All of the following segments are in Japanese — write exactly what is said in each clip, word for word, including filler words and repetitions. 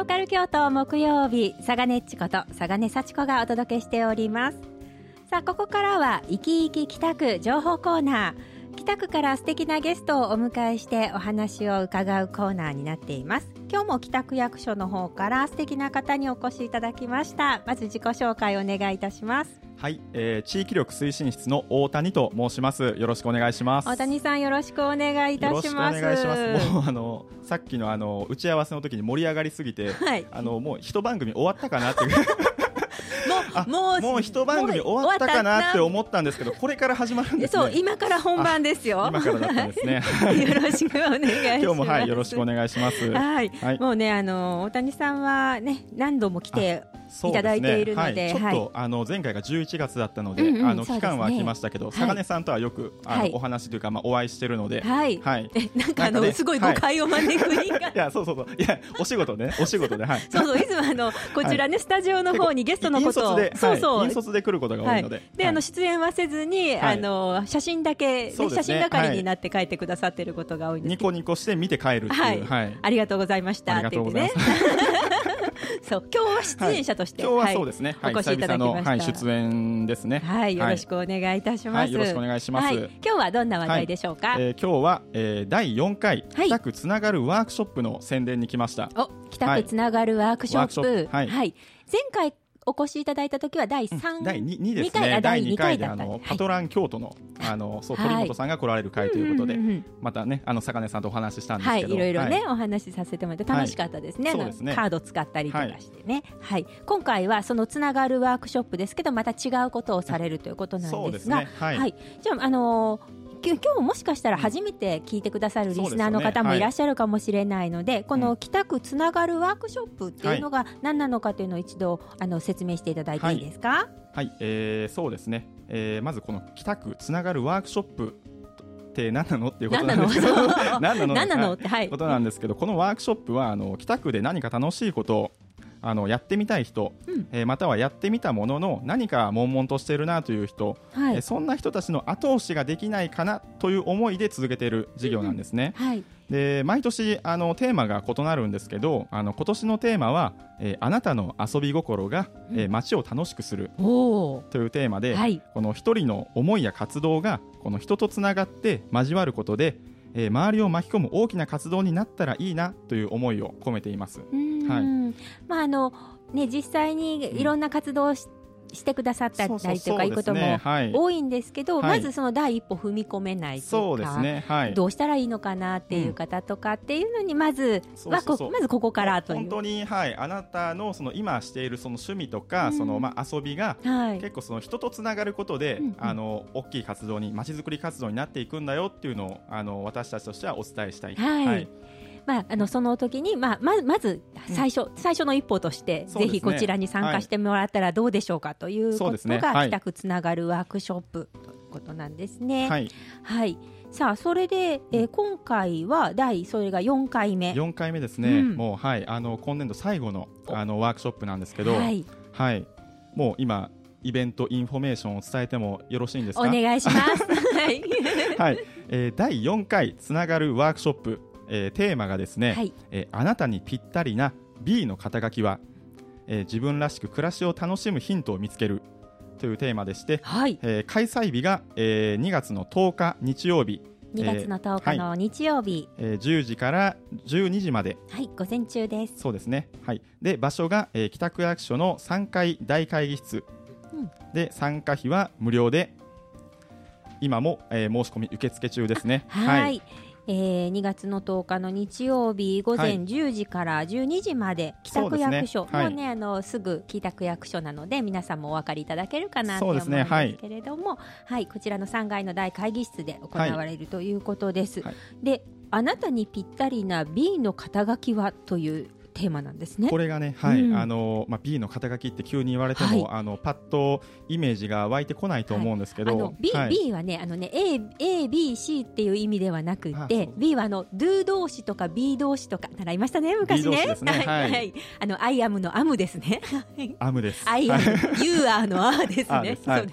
カル京都木曜日、佐賀ねっちこと佐賀根幸子がお届けしております。さあ、ここからは生き生き北区情報コーナー。北区から素敵なゲストをお迎えしてお話を伺うコーナーになっています。今日も北区役所の方から素敵な方にお越しいただきました。まず自己紹介をお願いいたします。 はい、えー、地域力推進室の大谷と申します。よろしくお願いします。 大谷さん、よろしくお願いいたします。 よろしくお願いします。もうあのさっきのあの打ち合わせの時に盛り上がりすぎて、はい、あのもう一番組終わったかなっていうもうもう一番組終わったかなって思ったんですけど、これから始まるんですね。 そう、今から本番ですよ。 今からだったんですね。 よろしくお願いします。 今日も、はい、よろしくお願いします。 はい、はい、もうね、あの大谷さんはね、何度も来ていただいているので、 はい、ちょっと、はい、あの前回がじゅういちがつだったので、うんうん、あの期間は空きましたけど、佐賀根さんとはよくあの、はい、お話というか、まあ、お会いしてるので、 はいはい、えなんかあの、ね、すごい誤解を招く人が、 はい、いやそうそうそう、いやお仕事ね、お仕事で、はい、 そうそう、いつもあのこちらね、はい、スタジオの方にゲストのことを引率で、そうそう、はい、引率で来ることが多いので、はい、 で、はい、あの出演はせずに、はい、あの写真だけ、ね、写真係になって帰ってくださっていることが多いんですけど、 ニコニコして見て帰るっていう、 はいはい、ありがとうございましたって言ってね。そう今日は出演者として、 はい、今日はそうですね、 はい、お越しいただきました。 はい、出演ですね。 はい、よろしくお願いいたします。 はい、よろしくお願いします。はい、 今日はどんな話題でしょうか。 はい、えー、今日は、えー、だいよんかい北区つながるワークショップの宣伝に来ました。 お、北区つながるワークショップ、 はい、 はい、前回お越しいただいた時はだいさん、うん、 だいにですね。だいにかいであの、はい、パトラン京都のあのそう鳥本さんが来られる会ということで、はい、うんうんうん、またね、あの坂根さんとお話ししたんですけど、 はい、いろいろね、はい、お話しさせてもらって楽しかったですね。はい、そうですね、カード使ったりとかしてね、はいはい、今回はそのつながるワークショップですけど、また違うことをされるということなんですが、そうですね、はいはい、じゃあ、あのー今日もしかしたら初めて聞いてくださるリスナーの方もいらっしゃるかもしれないので、でね、はい、この北区つながるワークショップっていうのが何なのかというのを一度あの説明していただいていいですか。はい、 はい、えー、そうですね、えー、まずこの北区つながるワークショップって何なのっていうことなんですけど何なの何なのって、はい、 ことなんですけど、このワークショップはあの北区で何か楽しいことをあのやってみたい人、うん、えー、またはやってみたものの何か悶々としているなという人、はい、えー、そんな人たちの後押しができないかなという思いで続けている事業なんですね。うん、はい、で毎年あのテーマが異なるんですけど、あの今年のテーマは、えー、あなたの遊び心が、えー、街を楽しくするというテーマで、はい、この一人の思いや活動がこの人とつながって交わることで、えー、周りを巻き込む大きな活動になったらいいなという思いを込めています。はい、 まああのね、実際にいろんな活動をし、うん、してくださったりとかいうことも多いんですけど、まずその第一歩踏み込めないとか、そうですね、はい、どうしたらいいのかなっていう方とかっていうのにまずはこまずここからという、 本当に、はい、あなたのその今しているその趣味とか、うん、そのまあ遊びが、はい、結構その人とつながることで、うんうん、あの大きい活動に、まちづくり活動になっていくんだよっていうのをあの私たちとしてはお伝えしたい。 はい、はい、まあ、あのその時に、まあ、ま, まず最初、うん、最初の一歩として、ぜひこちらに参加してもらったらどうでしょうかということが北区つながるワークショップということなんですね。はい、はい、さあそれで、えー、今回は第それがよんかいめよんかいめですね。うん、もう、はい、あの今年度最後 の, あのワークショップなんですけど、はいはい、もう今イベントインフォメーションを伝えてもよろしいんですか。 お願いします。はい、 はい、えー、だいよんかいつながるワークショップ、えー、テーマがですね、はい、えー、あなたにぴったりな B の肩書きは、えー、自分らしく暮らしを楽しむヒントを見つけるというテーマでして、はい、えー、開催日が、えー、にがつのとおか日曜日、 にがつのとおかの日曜日、 えーはい、えー、じゅうじからじゅうにじまで、 はい、午前中です。 そうですね、はい、で場所が、えー、北区役所のさんがい大会議室、うん、で参加費は無料で今も、えー、申し込み受付中ですね。 はい、はい、えー、にがつのとおかの日曜日午前じゅうじからじゅうにじまで、はい、北区役所、ね、はい、もうね、あのすぐ北区役所なので皆さんもお分かりいただけるかなと思うんですけれども、はいはい、こちらのさんがいの大会議室で行われるということです。はい、で、あなたにぴったりな B の肩書きはというテーマなんですね。 これがね、はい、うん、あのまあ、B の肩書きって急に言われても、はい、あのパッとイメージが湧いてこないと思うんですけど、はい、あの B, はい、B はね、あのね A, A、B、C っていう意味ではなくて、B はあの Do 動詞とか B 動詞とか習いましたね、昔ね。 B 動詞ですね、はいはい、あの I am の am ですね。 am です。 I am、はい、You are の are ですね。そうです。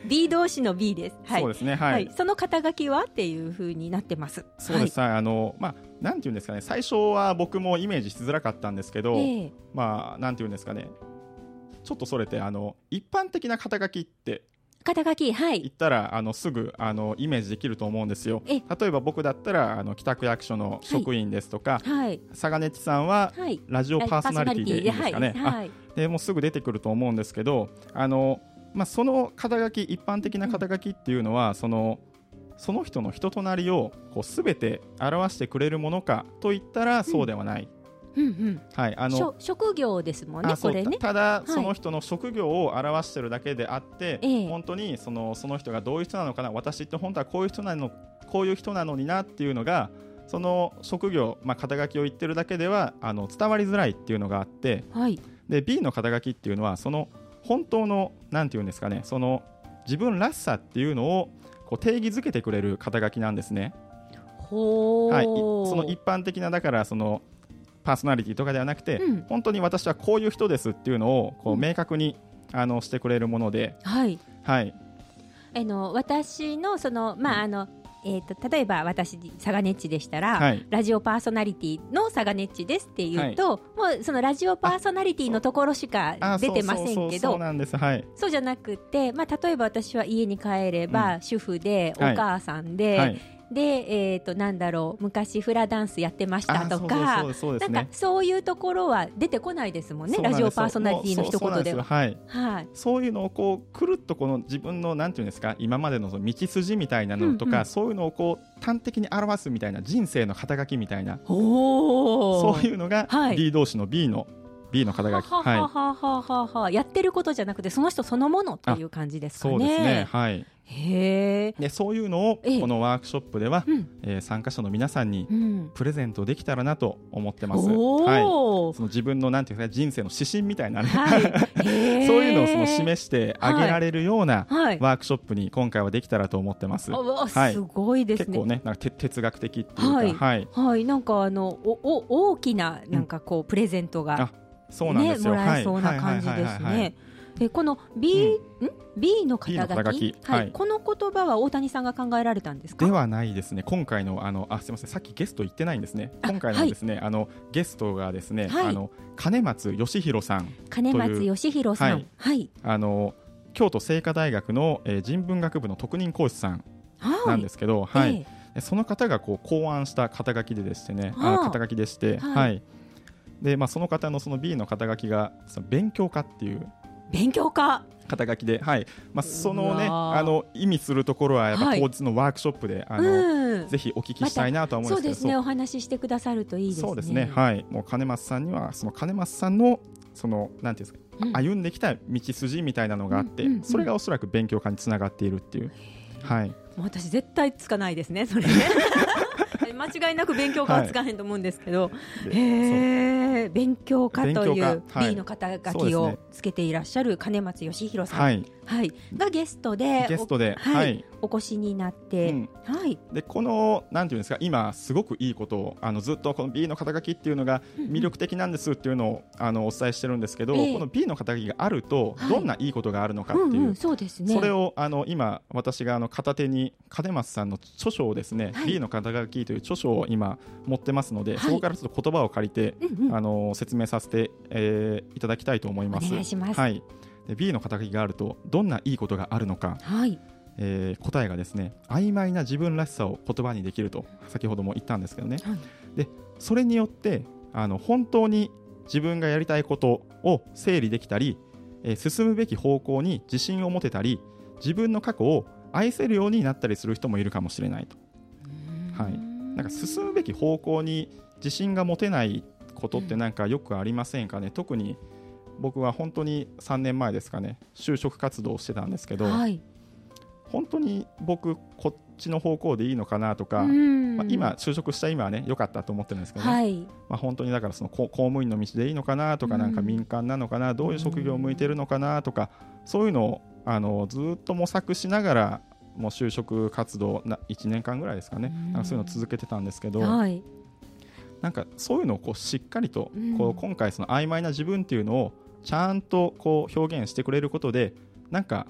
B 同士の B です、はい、 そうですね、はいはい、 その肩書きはっていう風になってます。 そうです、はい、あのまあなんていうんですかね、最初は僕もイメージしづらかったんですけど、えー、まあなんていうんですかね、ちょっとそれてあの一般的な肩書きって肩書き、はい、 言ったらあのすぐあのイメージできると思うんですよ。例えば僕だったらあの北区役所の職員ですとか、はい、佐賀根地さんはラジオパーソナリティでいいですかね、はいはい、でもうすぐ出てくると思うんですけど、あの、まあ、その肩書き、一般的な肩書きっていうのは、うん、そのその人の人となりをこう全て表してくれるものかといったらそうではない、 うんうんうん、 はい、あの職業ですもんね、これね。 ただ、はい、その人の職業を表してるだけであって、ええ、本当にその、その人がどういう人なのかな、私って本当はこういう人なの、こういう人なのになっていうのが、その職業、まあ、肩書きを言ってるだけではあの伝わりづらいっていうのがあって、はい、で B の肩書きっていうのはその本当のなんていうんですかね、その自分らしさっていうのをこう定義づけてくれる肩書きなんですね。 ほー、 はい、その一般的なだからそのパーソナリティとかではなくて、うん、本当に私はこういう人ですっていうのをこう明確に、うん、あのしてくれるもので、 はいはい、 あの私のその、まああのえー、と例えば私サガネッチでしたら、はい、ラジオパーソナリティのサガネッチですっていうと、はい、もうそのラジオパーソナリティのところしか出てませんけど、そうじゃなくて、まあ、例えば私は家に帰れば、うん、主婦でお母さんで、はいはい、で、えー、となんだろう、昔フラダンスやってましたとか、なんかそういうところは出てこないですもんね、ラジオパーソナリティの一言では。 はいはい、そういうのをこうくるっとこの自分のなんていうんですか、今までのその道筋みたいなのとか、うんうん、そういうのをこう端的に表すみたいな、人生の肩書きみたいな、そういうのが B 同士の B の、はい、B の肩書き、 はははははは、やってることじゃなくてその人そのものっていう感じですかね。 そうですね、はい、 へでそういうのをこのワークショップでは、えええー、参加者の皆さんにプレゼントできたらなと思ってます、うんはい、その自分のなんていうか人生の指針みたいなね、はい、そういうのをその示してあげられるようなワークショップに今回はできたらと思ってます、 はい、すごいですね。 結構ね、なんか哲学的っていうか、 はいはいはい、なんかあのおお大きななんかこうプレゼントが、ね、 そうなんですよ、 もらえそうな感じですね。でこの B、うん、B の肩書き、はいはい、この言葉は大谷さんが考えられたんですか？ ではないですね。今回のあのあすみません、さっきゲスト言ってないんですね。今回のですね、はい、あのゲストがですね、はい、あの金松義弘さん、 金松義弘さん、はいはい、 あの京都精華大学の、えー、人文学部の特任講師さんなんですけど、はいはいえー、その方がこう考案した肩書きででしてね、あ肩書きでして、はいはいでまあ、その方のその B の肩書きがその勉強家っていう勉強家肩書きで、はいまあ、そのねあの意味するところはやっぱ当日のワークショップで、はい、あの、うん、ぜひお聞きしたいなとは思うんですけど、 ま、そうですね、お話ししてくださるといいですね。 そうですね、はい、もう金松さんにはその金松さんのそのなんていうんですか、うん、歩んできた道筋みたいなのがあって、うんうんうん、それがおそらく勉強家につながっているっていう、はい、 もう私絶対つかないですね、それね間違いなく勉強家はつかへんと思うんですけど、はい、へー、勉強家という B の肩書きをつけていらっしゃる金松義弘さん、はいはい、がゲストでゲストで、 お、はい、お越しになって、うんはい、 でこのなんていうんですか、今すごくいいことをあのずっとこの B の肩書きっていうのが魅力的なんですっていうのを、うん、あのお伝えしてるんですけど、えー、この B の肩書きがあるとどんないいことがあるのかっていう、はいうんうん、そうですね、それをあの今私があの片手に金松さんの著書をですね、はい、B の肩書きという著書を今持ってますので、はい、そこからちょっと言葉を借りて、うんうん、あの説明させて、えー、いただきたいと思います。 お願いします。 はい、で B の肩書きがあるとどんないいことがあるのか、はいえー、答えがですね、曖昧な自分らしさを言葉にできると先ほども言ったんですけどね、はい、でそれによってあの本当に自分がやりたいことを整理できたり、えー、進むべき方向に自信を持てたり、自分の過去を愛せるようになったりする人もいるかもしれないと。はい、なんか進むべき方向に自信が持てないことってなんかよくありませんかね、うん、特に僕は本当にさんねんまえですかね、就職活動をしてたんですけど、はい、本当に僕こっちの方向でいいのかなとか、まあ、今就職した今はね良かったと思ってるんですけどね、はいまあ、本当にだからその公務員の道でいいのかなとか、なんか民間なのかな、どういう職業を向いてるのかなとか、そういうのをあのずっと模索しながらもう就職活動ないちねんかんぐらいですかね、なんかそういうのを続けてたんですけど、はい、なんかそういうのをこうしっかりとこう今回その曖昧な自分っていうのをちゃんとこう表現してくれることで、なんか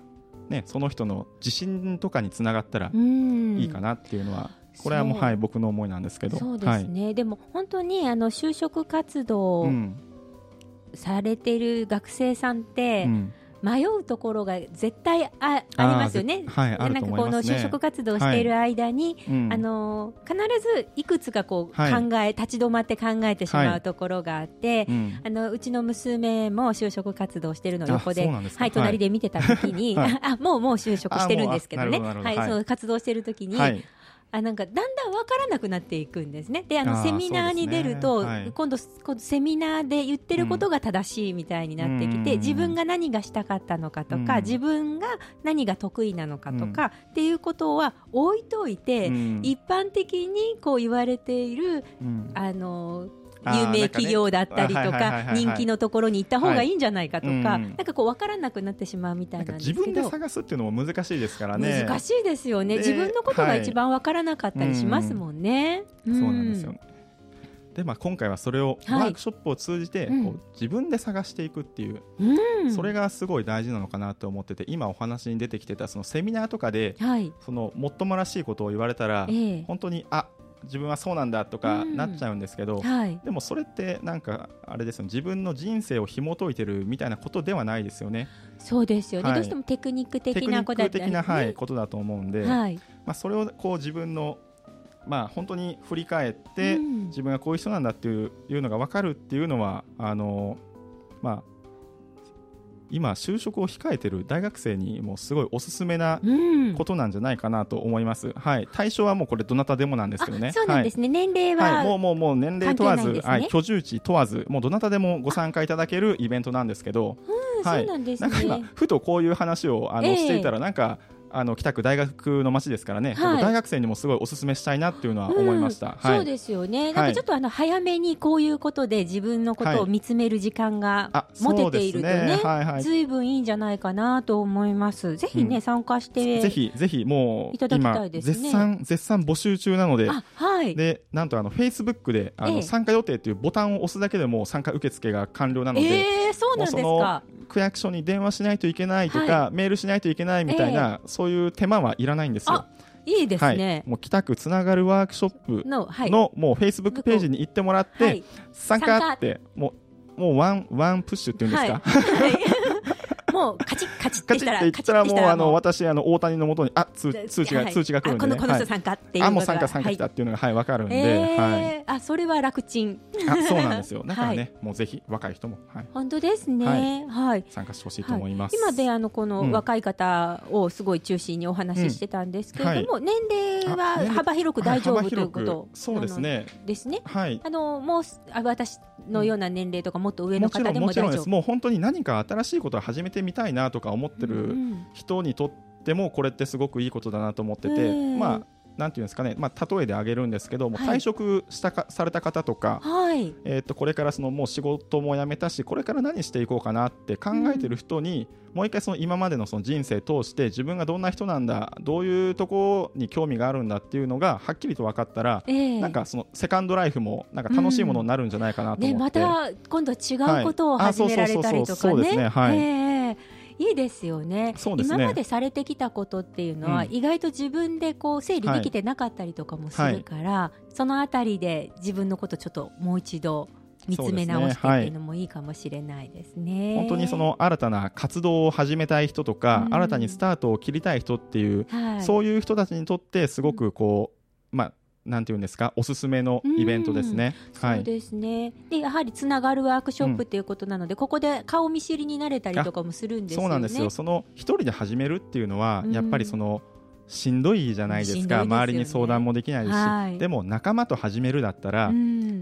ね、その人の自信とかにつながったらいいかなっていうのは、これはもう、はい、僕の思いなんですけど。 そうですね、はい、でも本当にあの就職活動されている学生さんって、うん、迷うところが絶対 あ, ありますよね。 はい、 なんかこの就職活動している間に、はい、あの必ずいくつかこう考え、はい、立ち止まって考えてしまうところがあって、はい、うん、あのうちの娘も就職活動しているのを横で、はい、隣で見てた時に、はい、あもうもう就職してるんですけどね、はい、その活動してる時に、はい、あなんかだんだん分からなくなっていくんですね。であのセミナーに出ると、ね、はい、今度今度セミナーで言ってることが正しいみたいになってきて、うん、自分が何がしたかったのかとか、うん、自分が何が得意なのかとか、うん、っていうことは置いといて、うん、一般的にこう言われている、うん、あの有名企業だったりとか人気のところに行った方がいいんじゃないかとか、はい、なんかこう分からなくなってしまうみたいなんですけど、 自分で探すっていうのも難しいですからね。 難しいですよね。自分のことが一番分からなかったりしますもんね、 はい、うん、そうなんですよ。で、まあ、今回はそれをワークショップを通じて、はい、こう自分で探していくっていう、うん、それがすごい大事なのかなと思ってて、今お話に出てきてたそのセミナーとかで、はい、そのもっともらしいことを言われたら、えー、本当にあ自分はそうなんだとかなっちゃうんですけど、うん、はい、でもそれってなんかあれですよ、自分の人生を紐解いてるみたいなことではないですよね。 そうですよね、はい、どうしてもテクニック的なことだったり、ね、 テクニック的な、はい、ことだと思うんで、はい、まあ、それをこう自分の、まあ、本当に振り返って、うん、自分がこういう人なんだっていう、いうのが分かるっていうのはあの、まあ今就職を控えている大学生にもすごいおすすめなことなんじゃないかなと思います、うん、はい、対象はもうこれどなたでもなんですけどね。 そうなんですね、はい、年齢は、 はい、もうもうもう年齢問わず、ね、はい、居住地問わず、もうどなたでもご参加いただけるイベントなんですけど、 うん、はい、そうなんですね。 なんか今ふとこういう話をあの、えー、していたらなんかあの北区大学の街ですからね、はい、大学生にもすごいおすすめしたいなっていうのは思いました、 うん、はい、そうですよね。なんかちょっとあの早めにこういうことで自分のことを見つめる時間が持てているとね、ね、はいはい、ずいぶんいいんじゃないかなと思います。ぜひね、うん、参加してぜひぜひもういただきたいですね。今絶賛絶賛募集中なので、はい、でなんとあの Facebook であの、ええ、参加予定っていうボタンを押すだけでも参加受付が完了なので、 えー、そうなんですか。 区役所に電話しないといけないとか、はい、メールしないといけないみたいな、えー、そういう手間はいらないんですよ。 いいですね、 はい、もう北区つながるワークショップ の, はい、のもう Facebook ページに行ってもらって、はい、参加ってもう、もうワン、ワンプッシュっていうんですか、はいもうカチッカチッってしたら、 カチッって言ったらもうあの私あの大谷の元にあ通通知が、はい、通知が来るんで、ね、 このこの人参加っていうのが、 あもう参加参加来たっていうのが、はい、分かるんで、 えーはい、 あそれは楽ちん。 あそうなんですよ。だからね、はい、もうぜひ若い人も、はい、 本当ですね、はいはい、 参加してほしいと思います、 はい、今であのこの若い方をすごい中心にお話ししてたんですけれども、うん、はい、年齢は幅広く大丈夫ということそうですね。 ですね、はい、あのもうあ私のような年齢とかもっと上の方でも大丈夫。もちろんもちろんです。もう本当に何か新しいことを始めてみたいなとか思ってる人にとってもこれってすごくいいことだなと思ってて、まあなんていうんですかね、まあ、例えで挙げるんですけども、はい、退職したかされた方とか、はい、えー、とこれからそのもう仕事も辞めたしこれから何していこうかなって考えてる人に、うん、もう一回その今までのその人生通して自分がどんな人なんだ、どういうところに興味があるんだっていうのがはっきりと分かったら、えー、なんかそのセカンドライフもなんか楽しいものになるんじゃないかなと思って、うんね、また今度は違うことを始められたりとかね。いいですよね。そうですね。今までされてきたことっていうのは、うん、意外と自分でこう整理できてなかったりとかもするから、はい、そのあたりで自分のことちょっともう一度見つめ直してっていうのもいいかもしれないですね。 本当にその新たな活動を始めたい人とか、うん、新たにスタートを切りたい人っていう、はい、そういう人たちにとってすごくこう、まあなんていうんですか、おすすめのイベントですね。 はい、そうですね。でやはりつながるワークショップということなので、うん、ここで顔見知りになれたりとかもするんですよね。 そうなんですよ。その一人で始めるっていうのは、うん、やっぱりそのしんどいじゃないですか。ですね、周りに相談もできないし、はい、でも仲間と始めるだったら、うん、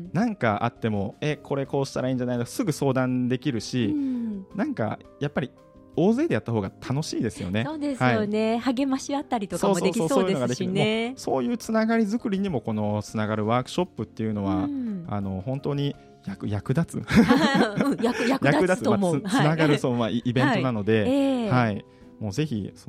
なんかあってもえこれこうしたらいいんじゃないのすぐ相談できるし、うん、なんかやっぱり大勢でやった方が楽しいですよね。 そうですよね、はい、励まし合ったりとかもできそうですしね。 そういうつながり作りにもこのつながるワークショップっていうのは、うん、あの本当に 役, 役立つ役, 役立つと思う、 まあ、つ, つながる、はい、そうまあ、イベントなので、はいえーはい、もうぜひその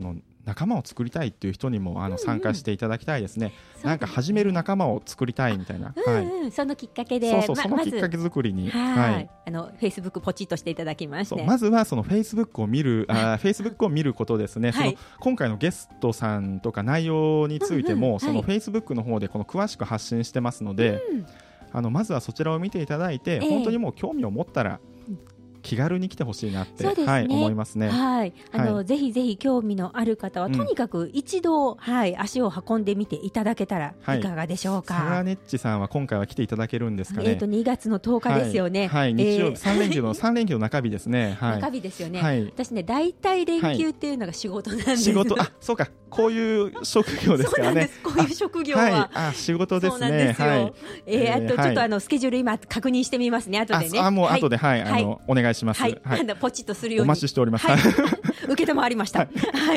仲間を作りたいっていう人にもあの参加していただきたいですね、うんうん、なんか始める仲間を作りたいみたいな、 うんうんはい、そのきっかけでそうそう、ま、そのきっかけ作りに、 はいはい、あのフェイスブックポチッとしていただきまして、 まずはそのフェイスブックを見るあフェイスブックを見ることですね、はい、その今回のゲストさんとか内容についても、うんうん、そのフェイスブックの方でこの詳しく発信してますので、うん、あのまずはそちらを見ていただいて、えー、本当にもう興味を持ったら気軽に来てほしいなって、ねはい、思いますね。 はい、あの、はい、ぜひぜひ興味のある方は、うん、とにかく一度、はい、足を運んでみていただけたらいかがでしょうか。 はい、サラネッチさんは今回は来ていただけるんですかね。 えーとにがつのとおかですよね。 はい、はい、日曜日、えー、さん連休のさん連休の中日ですね。はい、 中日ですよね。 はい、 私ね、大体連休っていうのが仕事なんです。 仕事、あ、そうか、こういう職業ですからね。 こういう職業は、 はい、あ、仕事ですね。そうなんですよ。 はい、えー、あとちょっとあのスケジュール今確認してみますね。後でね。 あ、もう後で、はい、はい、あのお願いします。 はい、はい、ポチッとするようにお待ちしております。 はい、受けてもありました。はい、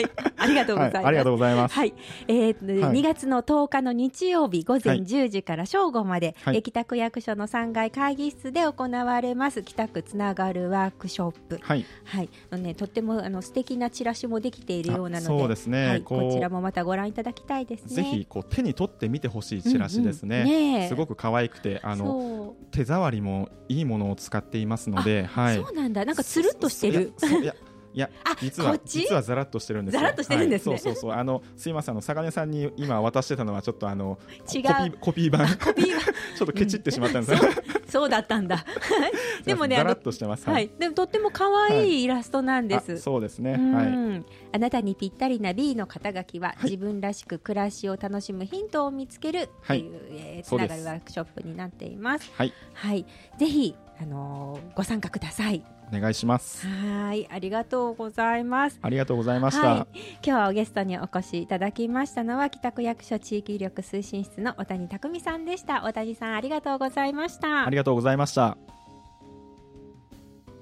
ありがとうございます。はい、 ありがとうございます。 はい、えーはい、にがつのとおかの日曜日午前じゅうじから正午まで、はい、北区役所のさんがい会議室で行われます北区つながるワークショップ。はい、はい、のね、とってもあの素敵なチラシもできているようなので、 そうですね、 はい、こちらもまたご覧いただきたいですね。 ぜひこう手に取ってみてほしいチラシですね。うんうん、ね、すごく可愛くて、あの手触りもいいものを使っていますので、はい、 そうなんだ。なんかつるっとしてる。 いやいや実は実はザラッとしてるんですよ。 ザラッとしてるんですね。 はい、そうそうそう、あのすいません、あの坂根さんに今渡してたのはちょっとあの違うコピーコピー版コピー版ちょっとケチってしまったんですよ。 うん、そう、そうだったんだ。でもね、 ザラッとしてます。 はい、でもとっても可愛いイラストなんです。 はい、そうですね。 はい。あなたにぴったりな B の肩書きは、はい、自分らしく暮らしを楽しむヒントを見つけるという、はいえー、つながるワークショップになっています。はい、はい、ぜひあのー、ご参加ください。 お願いします。 はい、ありがとうございます。 ありがとうございました。はい、 今日ゲストにお越しいただきましたのは北区役所地域医力推進室の小谷匠さんでした。小谷さん、ありがとうございました。 ありがとうございました。